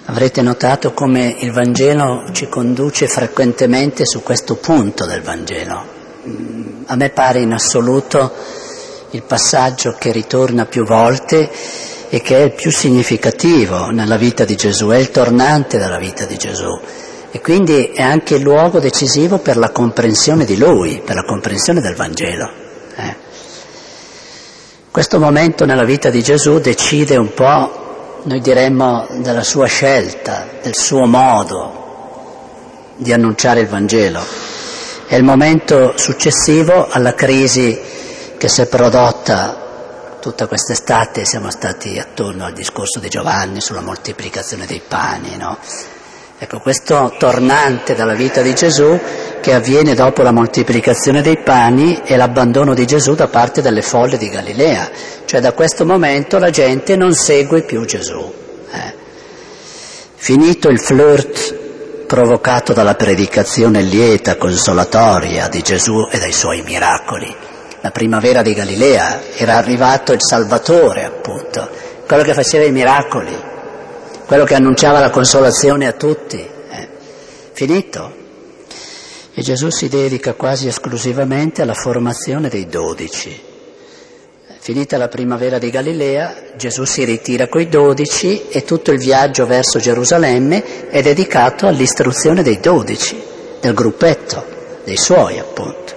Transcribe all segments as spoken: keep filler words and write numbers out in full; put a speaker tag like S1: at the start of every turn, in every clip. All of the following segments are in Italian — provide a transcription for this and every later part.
S1: Avrete notato come il Vangelo ci conduce frequentemente su questo punto del Vangelo. A me pare in assoluto il passaggio che ritorna più volte e che è il più significativo nella vita di Gesù, è il tornante della vita di Gesù e quindi è anche il luogo decisivo per la comprensione di Lui, per la comprensione del Vangelo. Eh. Questo momento nella vita di Gesù decide un po', noi diremmo, della sua scelta, del suo modo di annunciare il Vangelo. È il momento successivo alla crisi che si è prodotta tutta quest'estate. Siamo stati attorno al discorso di Giovanni sulla moltiplicazione dei pani, no? Ecco, questo tornante dalla vita di Gesù che avviene dopo la moltiplicazione dei pani e l'abbandono di Gesù da parte delle folle di Galilea. Cioè da questo momento la gente non segue più Gesù. Eh. Finito il flirt provocato dalla predicazione lieta, consolatoria di Gesù e dai suoi miracoli. La primavera di Galilea era arrivato il Salvatore, appunto, quello che faceva i miracoli, quello che annunciava la consolazione a tutti. Eh. Finito. E Gesù si dedica quasi esclusivamente alla formazione dei dodici. Finita la primavera di Galilea, Gesù si ritira coi dodici e tutto il viaggio verso Gerusalemme è dedicato all'istruzione dei dodici, del gruppetto, dei suoi appunto.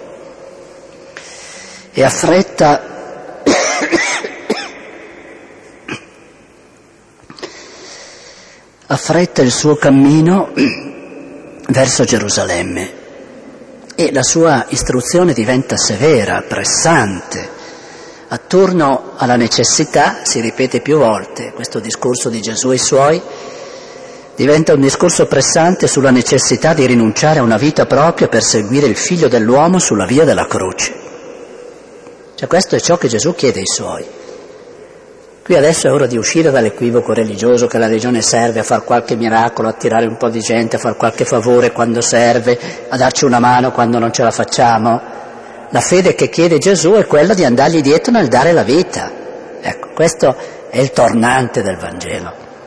S1: E affretta affretta il suo cammino verso Gerusalemme e la sua istruzione diventa severa, pressante. Attorno alla necessità, si ripete più volte, questo discorso di Gesù e i suoi, diventa un discorso pressante sulla necessità di rinunciare a una vita propria per seguire il Figlio dell'uomo sulla via della croce. Cioè questo è ciò che Gesù chiede ai suoi. Qui adesso è ora di uscire dall'equivoco religioso che la religione serve a far qualche miracolo, a attirare un po' di gente, a far qualche favore quando serve, a darci una mano quando non ce la facciamo. La fede che chiede Gesù è quella di andargli dietro nel dare la vita. Ecco, questo è il tornante del Vangelo.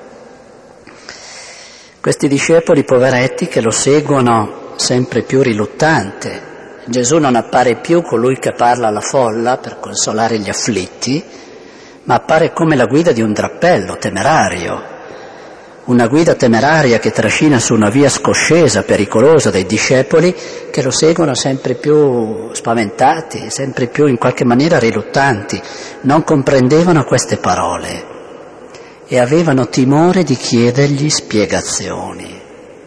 S1: Questi discepoli poveretti che lo seguono sempre più riluttante. Gesù non appare più colui che parla alla folla per consolare gli afflitti, ma appare come la guida di un drappello temerario. Una guida temeraria che trascina su una via scoscesa, pericolosa dei discepoli che lo seguono sempre più spaventati, sempre più in qualche maniera riluttanti. Non comprendevano queste parole e avevano timore di chiedergli spiegazioni.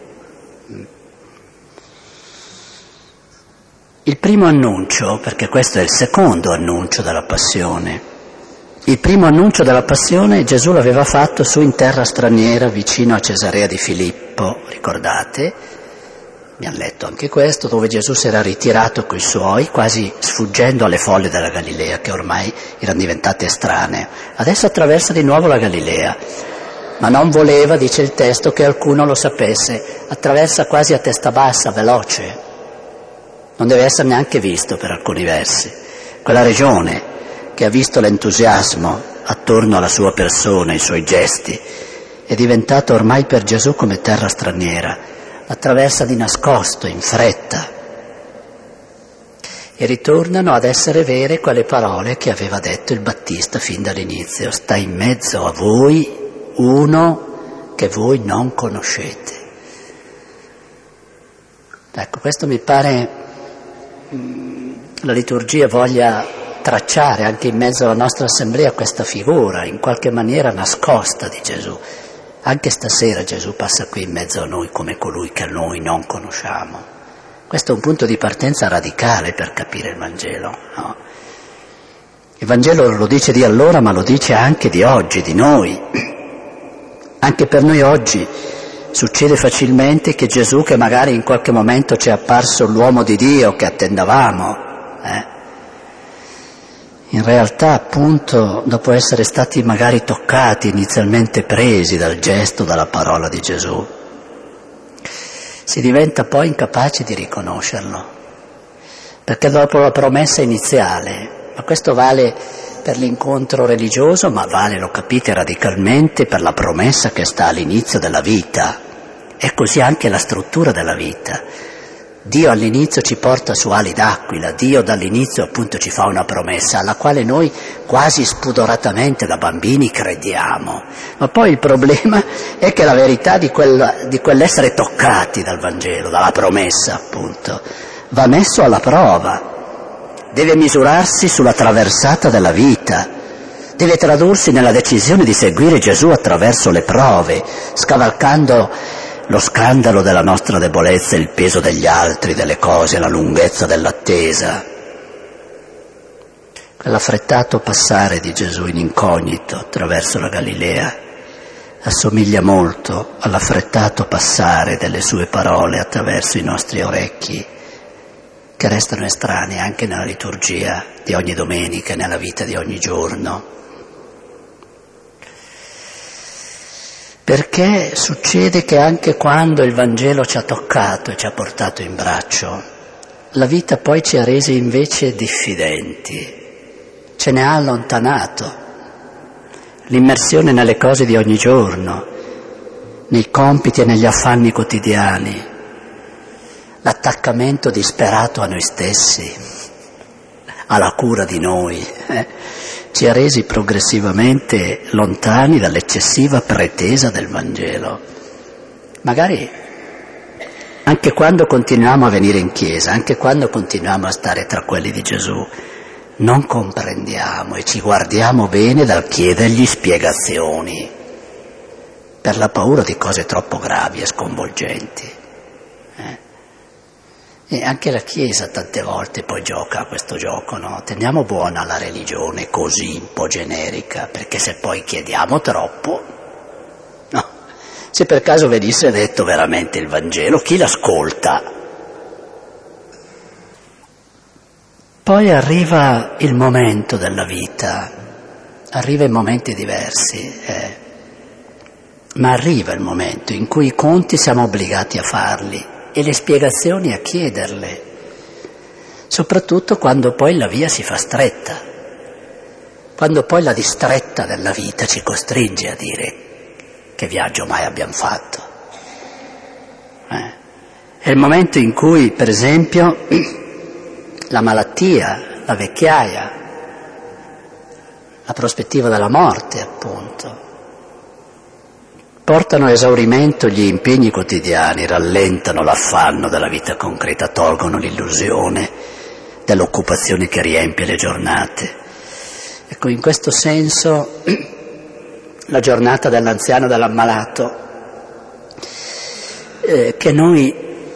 S1: Il primo annuncio, perché questo è il secondo annuncio della passione, il primo annuncio della passione Gesù l'aveva fatto su in terra straniera vicino a Cesarea di Filippo, ricordate? Abbiamo letto anche questo, dove Gesù si era ritirato coi suoi, quasi sfuggendo alle folle della Galilea, che ormai erano diventate estranee. Adesso attraversa di nuovo la Galilea, ma non voleva, dice il testo, che alcuno lo sapesse. Attraversa quasi a testa bassa, veloce. Non deve essere neanche visto per alcuni versi. Quella regione che ha visto l'entusiasmo attorno alla sua persona, i suoi gesti, è diventata ormai per Gesù come terra straniera, attraversa di nascosto, in fretta, e ritornano ad essere vere quelle parole che aveva detto il Battista fin dall'inizio: sta in mezzo a voi uno che voi non conoscete. Ecco, questo mi pare mh, la liturgia voglia tracciare anche in mezzo alla nostra assemblea questa figura in qualche maniera nascosta di Gesù. Anche stasera Gesù passa qui in mezzo a noi come colui che noi non conosciamo. Questo è un punto di partenza radicale per capire il Vangelo, no? Il Vangelo lo dice di allora, ma lo dice anche di oggi, di noi. Anche per noi oggi succede facilmente che Gesù, che magari in qualche momento ci è apparso l'uomo di Dio che attendavamo, eh, in realtà, appunto, dopo essere stati magari toccati, inizialmente presi dal gesto, dalla parola di Gesù, si diventa poi incapaci di riconoscerlo. Perché dopo la promessa iniziale, ma questo vale per l'incontro religioso, ma vale, lo capite, radicalmente per la promessa che sta all'inizio della vita. È così anche la struttura della vita. Dio all'inizio ci porta su ali d'aquila, Dio dall'inizio appunto ci fa una promessa alla quale noi quasi spudoratamente da bambini crediamo, ma poi il problema è che la verità di, quel, di quell'essere toccati dal Vangelo, dalla promessa appunto, va messo alla prova, deve misurarsi sulla traversata della vita, deve tradursi nella decisione di seguire Gesù attraverso le prove, scavalcando lo scandalo della nostra debolezza, il peso degli altri, delle cose, la lunghezza dell'attesa. Quell'affrettato passare di Gesù in incognito attraverso la Galilea assomiglia molto all'affrettato passare delle sue parole attraverso i nostri orecchi, che restano estranei anche nella liturgia di ogni domenica e nella vita di ogni giorno. Perché succede che anche quando il Vangelo ci ha toccato e ci ha portato in braccio, la vita poi ci ha resi invece diffidenti, ce ne ha allontanato. L'immersione nelle cose di ogni giorno, nei compiti e negli affanni quotidiani, l'attaccamento disperato a noi stessi, alla cura di noi, eh, ci ha resi progressivamente lontani dall'eccessiva pretesa del Vangelo. Magari anche quando continuiamo a venire in chiesa, anche quando continuiamo a stare tra quelli di Gesù, non comprendiamo e ci guardiamo bene dal chiedergli spiegazioni per la paura di cose troppo gravi e sconvolgenti. Eh? E anche la Chiesa tante volte poi gioca a questo gioco, no? Teniamo buona la religione così un po' generica, perché se poi chiediamo troppo, no? Se per caso venisse detto veramente il Vangelo, chi l'ascolta? Poi arriva il momento della vita, arriva in momenti diversi, eh. ma arriva il momento in cui i conti siamo obbligati a farli e le spiegazioni a chiederle, soprattutto quando poi la via si fa stretta, quando poi la distretta della vita ci costringe a dire che viaggio mai abbiamo fatto. Eh. È il momento in cui, per esempio, la malattia, la vecchiaia, la prospettiva della morte, appunto, portano a esaurimento gli impegni quotidiani, rallentano l'affanno della vita concreta, tolgono l'illusione dell'occupazione che riempie le giornate. Ecco, in questo senso la giornata dell'anziano dell'ammalato, eh, che noi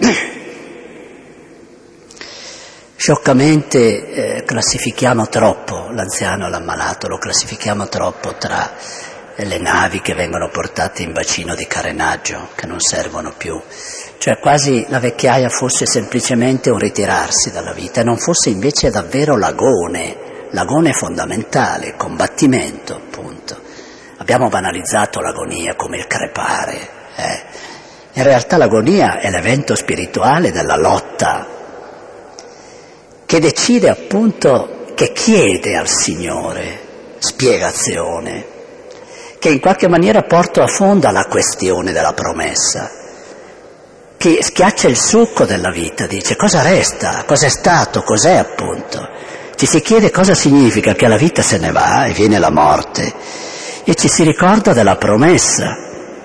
S1: scioccamente eh, classifichiamo troppo, l'anziano e l'ammalato, lo classifichiamo troppo tra le navi che vengono portate in bacino di carenaggio, che non servono più. Cioè quasi la vecchiaia fosse semplicemente un ritirarsi dalla vita e non fosse invece davvero l'agone, l'agone fondamentale, combattimento appunto. Abbiamo banalizzato l'agonia come il crepare. Eh. In realtà l'agonia è l'evento spirituale della lotta, che decide appunto, che chiede al Signore spiegazione, che in qualche maniera porta a fondo la questione della promessa, che schiaccia il succo della vita, dice cosa resta, cosa è stato, cos'è appunto. Ci si chiede cosa significa che la vita se ne va e viene la morte, e ci si ricorda della promessa.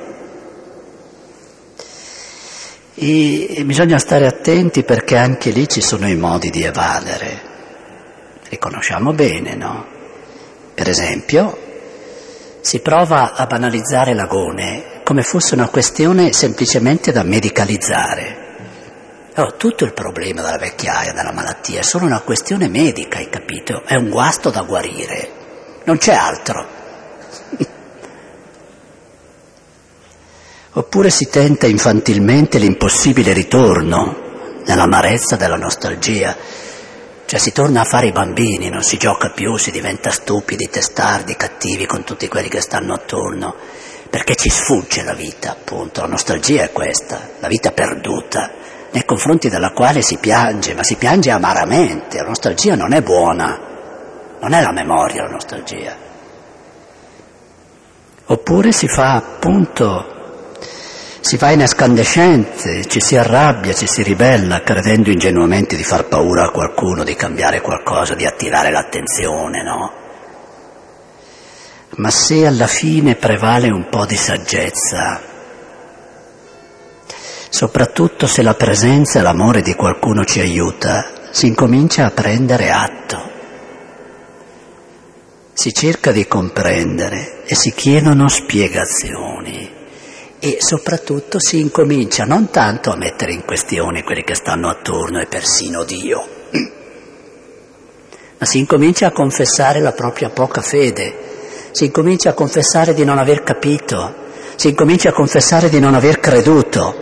S1: E, e bisogna stare attenti perché anche lì ci sono i modi di evadere. Riconosciamo bene, no? Per esempio, si prova a banalizzare l'agone come fosse una questione semplicemente da medicalizzare. Oh, tutto il problema della vecchiaia, della malattia, è solo una questione medica, hai capito? È un guasto da guarire, non c'è altro. Oppure si tenta infantilmente l'impossibile ritorno nell'amarezza della nostalgia. Cioè si torna a fare i bambini, non si gioca più, si diventa stupidi, testardi, cattivi con tutti quelli che stanno attorno, perché ci sfugge la vita, appunto. La nostalgia è questa, la vita perduta, nei confronti della quale si piange, ma si piange amaramente. La nostalgia non è buona, non è la memoria la nostalgia. Oppure si fa appunto, si va in escandescenze, ci si arrabbia, ci si ribella, credendo ingenuamente di far paura a qualcuno, di cambiare qualcosa, di attirare l'attenzione, no? Ma se alla fine prevale un po' di saggezza, soprattutto se la presenza e l'amore di qualcuno ci aiuta, si incomincia a prendere atto, si cerca di comprendere e si chiedono spiegazioni e soprattutto si incomincia non tanto a mettere in questione quelli che stanno attorno e persino Dio, ma si incomincia a confessare la propria poca fede, si incomincia a confessare di non aver capito, si incomincia a confessare di non aver creduto.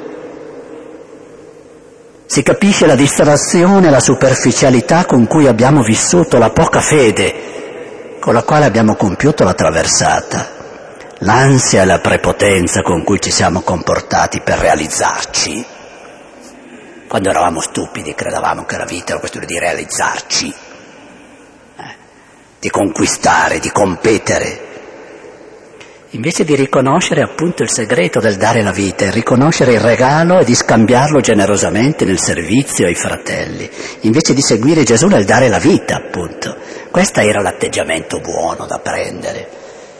S1: Si capisce la distrazione, la superficialità con cui abbiamo vissuto, la poca fede con la quale abbiamo compiuto la traversata, l'ansia e la prepotenza con cui ci siamo comportati per realizzarci. Quando eravamo stupidi credevamo che la vita era questione di realizzarci, eh, di conquistare, di competere. Invece di riconoscere appunto il segreto del dare la vita, e riconoscere il regalo e di scambiarlo generosamente nel servizio ai fratelli, invece di seguire Gesù nel dare la vita, appunto. Questo era l'atteggiamento buono da prendere.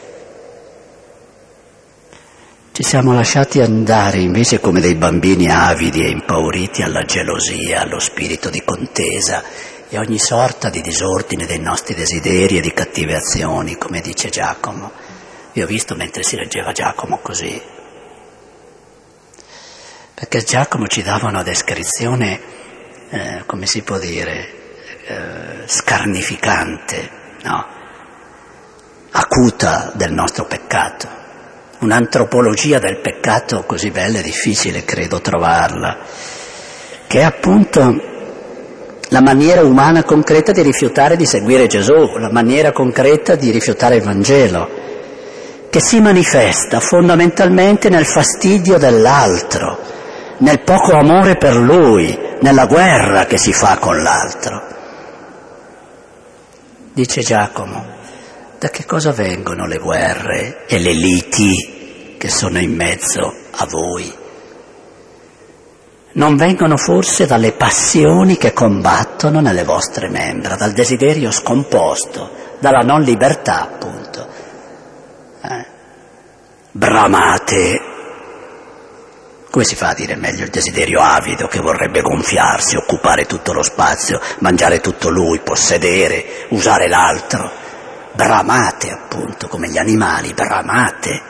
S1: Ci siamo lasciati andare invece come dei bambini avidi e impauriti alla gelosia, allo spirito di contesa e ogni sorta di disordine dei nostri desideri e di cattive azioni, come dice Giacomo. Io ho visto mentre si leggeva Giacomo così, perché Giacomo ci dava una descrizione, eh, come si può dire, eh, scarnificante, no? Acuta del nostro peccato, un'antropologia del peccato così bella e difficile, credo, trovarla, che è appunto la maniera umana concreta di rifiutare di seguire Gesù, la maniera concreta di rifiutare il Vangelo, che si manifesta fondamentalmente nel fastidio dell'altro, nel poco amore per lui, nella guerra che si fa con l'altro. Dice Giacomo, da che cosa vengono le guerre e le liti che sono in mezzo a voi? Non vengono forse dalle passioni che combattono nelle vostre membra, dal desiderio scomposto, dalla non libertà, appunto. Eh? Bramate, come si fa a dire meglio, il desiderio avido che vorrebbe gonfiarsi, occupare tutto lo spazio, mangiare tutto lui, possedere, usare l'altro. Bramate, appunto, come gli animali, bramate,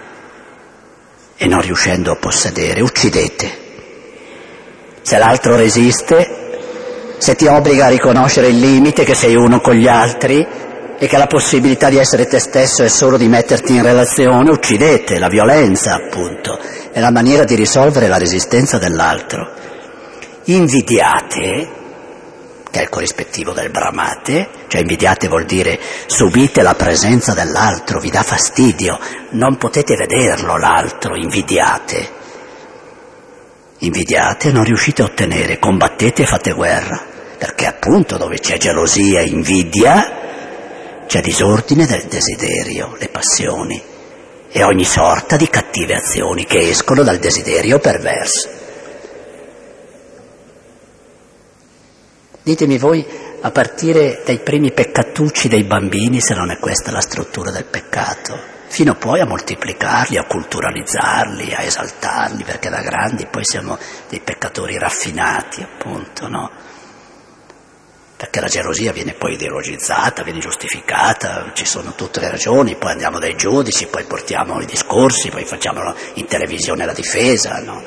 S1: e non riuscendo a possedere, uccidete. Se l'altro resiste, se ti obbliga a riconoscere il limite che sei uno con gli altri e che la possibilità di essere te stesso è solo di metterti in relazione, uccidete. La violenza, appunto, è la maniera di risolvere la resistenza dell'altro. Invidiate, che è il corrispettivo del bramate, cioè invidiate vuol dire subite la presenza dell'altro, vi dà fastidio, non potete vederlo l'altro, invidiate. Invidiate e non riuscite a ottenere, combattete e fate guerra, perché appunto dove c'è gelosia e invidia c'è disordine del desiderio, le passioni e ogni sorta di cattive azioni che escono dal desiderio perverso. Ditemi voi, a partire dai primi peccatucci dei bambini, se non è questa la struttura del peccato, fino poi a moltiplicarli, a culturalizzarli, a esaltarli, perché da grandi poi siamo dei peccatori raffinati, appunto, no? Perché la gelosia viene poi ideologizzata, viene giustificata, ci sono tutte le ragioni, poi andiamo dai giudici, poi portiamo i discorsi, poi facciamo in televisione la difesa, no?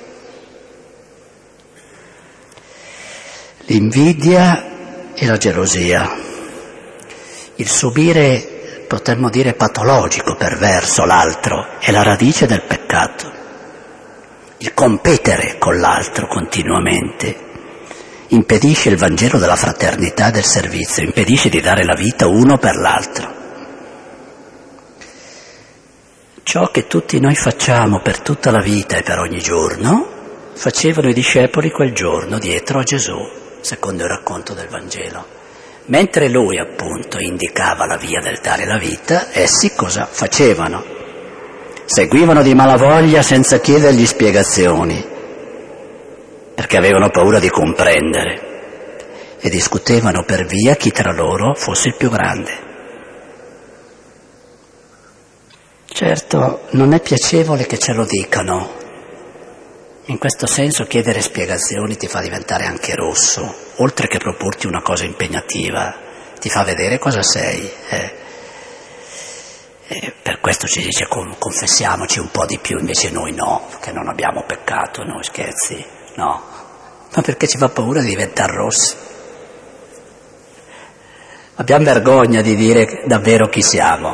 S1: L'invidia e la gelosia, il subire, potremmo dire patologico, perverso l'altro, è la radice del peccato, il competere con l'altro continuamente. Impedisce il Vangelo della fraternità e del servizio, impedisce di dare la vita uno per l'altro. Ciò che tutti noi facciamo per tutta la vita e per ogni giorno, facevano i discepoli quel giorno dietro a Gesù, secondo il racconto del Vangelo. Mentre lui appunto indicava la via del dare la vita, essi cosa facevano? Seguivano di malavoglia senza chiedergli spiegazioni, perché avevano paura di comprendere, e discutevano per via chi tra loro fosse il più grande. Certo, non è piacevole che ce lo dicano. In questo senso chiedere spiegazioni ti fa diventare anche rosso, oltre che proporti una cosa impegnativa, ti fa vedere cosa sei. Eh. E per questo ci dice confessiamoci un po' di più, invece noi no, che non abbiamo peccato, noi scherzi, no, ma perché ci fa paura di diventare rossi. Abbiamo vergogna di dire davvero chi siamo.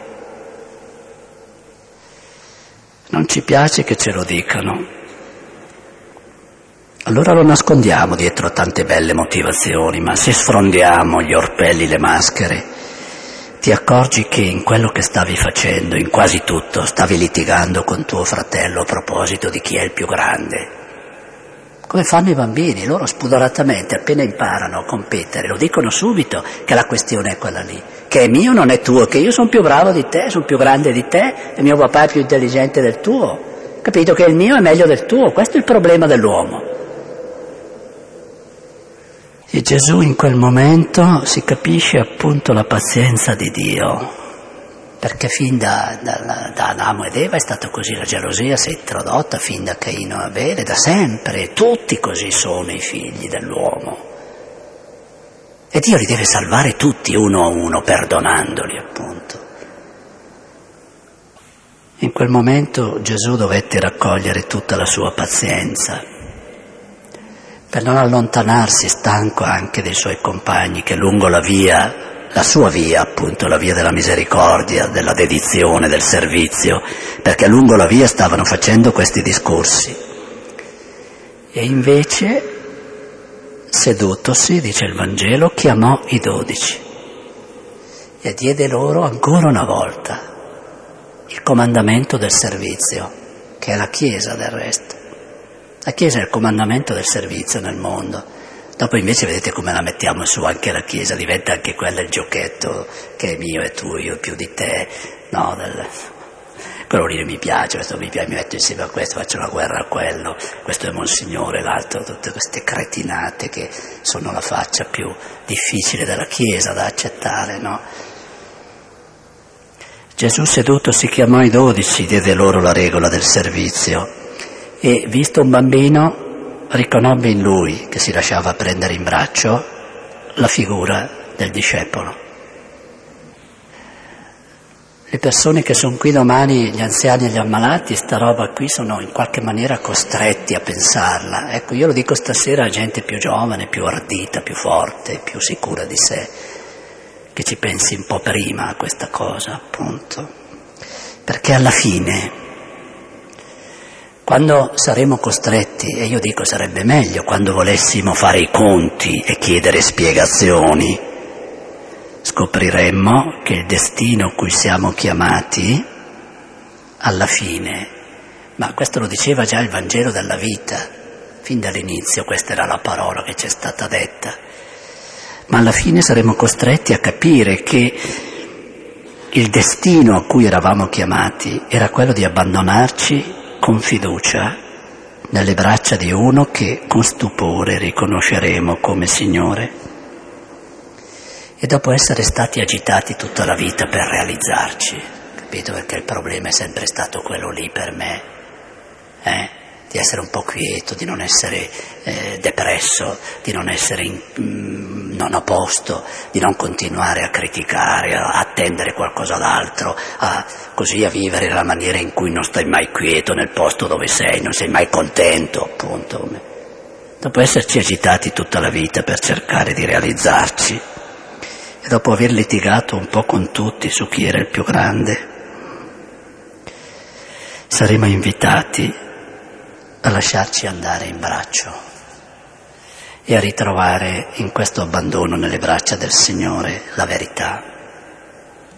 S1: Non ci piace che ce lo dicano. Allora lo nascondiamo dietro a tante belle motivazioni, ma se sfrondiamo gli orpelli, le maschere, ti accorgi che in quello che stavi facendo, in quasi tutto, stavi litigando con tuo fratello a proposito di chi è il più grande. Come fanno i bambini, loro spudoratamente, appena imparano a competere, lo dicono subito che la questione è quella lì, che è mio non è tuo, che io sono più bravo di te, sono più grande di te, e mio papà è più intelligente del tuo, capito che il mio è meglio del tuo, questo è il problema dell'uomo. E Gesù in quel momento si capisce appunto la pazienza di Dio, perché fin da, da, da Adamo ed Eva è stato così, la gelosia si è introdotta fin da Caino e Abele, da sempre, tutti così sono i figli dell'uomo. E Dio li deve salvare tutti uno a uno, perdonandoli appunto. In quel momento Gesù dovette raccogliere tutta la sua pazienza, per non allontanarsi stanco anche dei suoi compagni che lungo la via, la sua via appunto, la via della misericordia, della dedizione, del servizio, perché lungo la via stavano facendo questi discorsi. E invece, sedutosi, dice il Vangelo, chiamò i dodici e diede loro ancora una volta il comandamento del servizio, che è la Chiesa del resto. La Chiesa è il comandamento del servizio nel mondo. Dopo invece vedete come la mettiamo su anche la Chiesa, diventa anche quella il giochetto che è mio e tu, io più di te, no, del... quello lì mi piace, questo mi piace, mi metto insieme a questo, faccio la guerra a quello, questo è Monsignore, l'altro, tutte queste cretinate che sono la faccia più difficile della Chiesa da accettare, no? Gesù seduto si chiamò i dodici, diede loro la regola del servizio. E visto un bambino riconobbe in lui, che si lasciava prendere in braccio, la figura del discepolo. Le persone che sono qui domani, gli anziani e gli ammalati, sta roba qui sono in qualche maniera costretti a pensarla. Ecco, io lo dico stasera a gente più giovane, più ardita, più forte, più sicura di sé, che ci pensi un po' prima a questa cosa, appunto. Perché alla fine, quando saremo costretti, e io dico sarebbe meglio quando volessimo fare i conti e chiedere spiegazioni, scopriremmo che il destino a cui siamo chiamati, alla fine, ma questo lo diceva già il Vangelo della vita, fin dall'inizio questa era la parola che ci è stata detta, ma alla fine saremo costretti a capire che il destino a cui eravamo chiamati era quello di abbandonarci con fiducia nelle braccia di uno che con stupore riconosceremo come Signore. E dopo essere stati agitati tutta la vita per realizzarci, capito? Perché il problema è sempre stato quello lì per me, eh? Di essere un po' quieto, di non essere eh, depresso, di non essere in, mm, non a posto, di non continuare a criticare, a attendere qualcosa d'altro, a, così a vivere nella maniera in cui non stai mai quieto nel posto dove sei, non sei mai contento, appunto. Dopo esserci agitati tutta la vita per cercare di realizzarci e dopo aver litigato un po' con tutti su chi era il più grande, saremo invitati a lasciarci andare in braccio e a ritrovare in questo abbandono nelle braccia del Signore la verità.